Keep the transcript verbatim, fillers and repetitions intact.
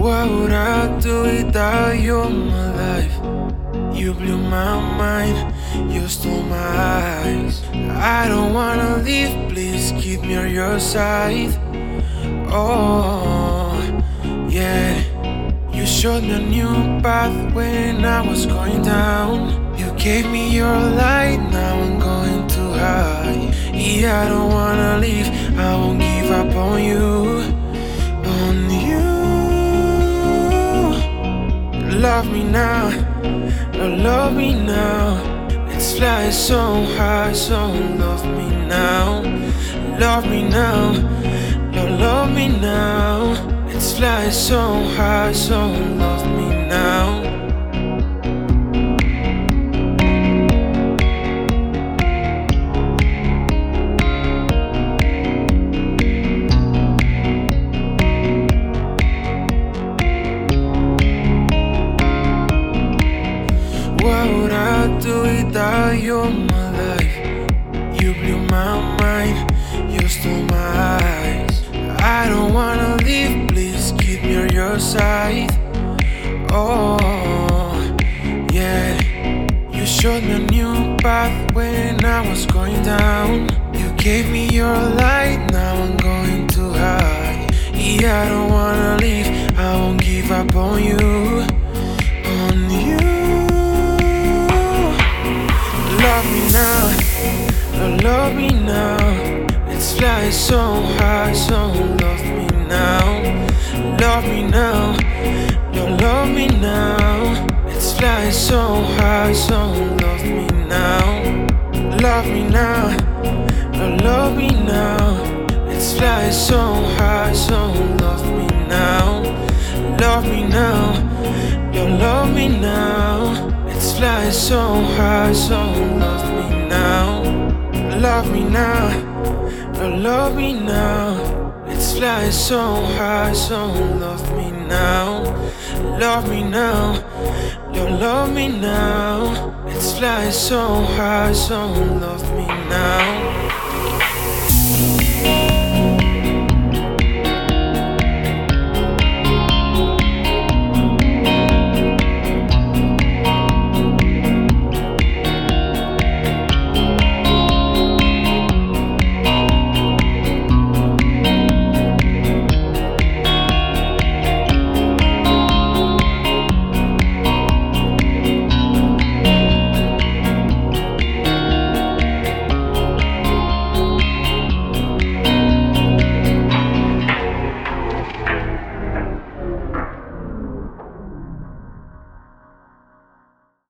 What would I do without you in my life? You blew my mind, you stole my eyes. I don't wanna leave, please keep me on your side. Oh, yeah. You showed me a new path when I was going down. You gave me your light, now I'm going too high. Yeah, I don't wanna leave, I won't give up on you. On you. Love me now, oh, love me now. Let's fly so high, so love me now. Love me now, oh, love me now. Let's fly so high, so love me now. What would I do without you in my life? You blew my mind, you stole my eyes. I don't wanna leave, please keep me on your side. Oh, yeah. You showed me a new path when I was going down. You gave me your light, now I'm going too high. Yeah, I don't wanna leave, I won't give up on you. On you. Love me now, oh, love me now. Let's fly so high, so love me now. Love me now, oh, love me now. Let's fly so high, so love me now. Love me now, oh, love me now. Let's fly so high, so love me now. Love me now, oh, love me now. Let's fly so high, so love me now. Love me now, oh, love me now. Let's fly so high, so love me now. Love me now, oh, love me now. Let's fly so high, so love me now.